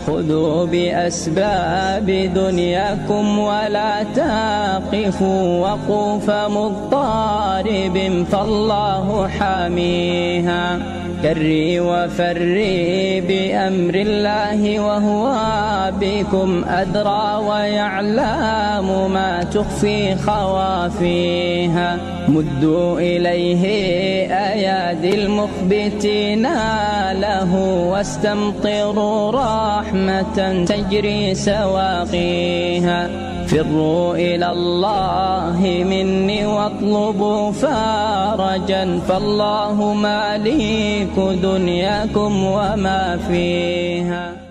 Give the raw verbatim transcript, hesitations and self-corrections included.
خذوا بأسباب دنياكم ولا تقفوا وقوف مضطرب فالله حاميها. كري وفري بأمر الله وهو بكم أدرى ويعلم ما تخفي خوافيها. مدوا إليه أيادي المخبتين له واستمطروا رحمة تجري سواقيها. فروا إلى الله مني واطلبوا فرجا فالله مالك دنياكم وما فيها.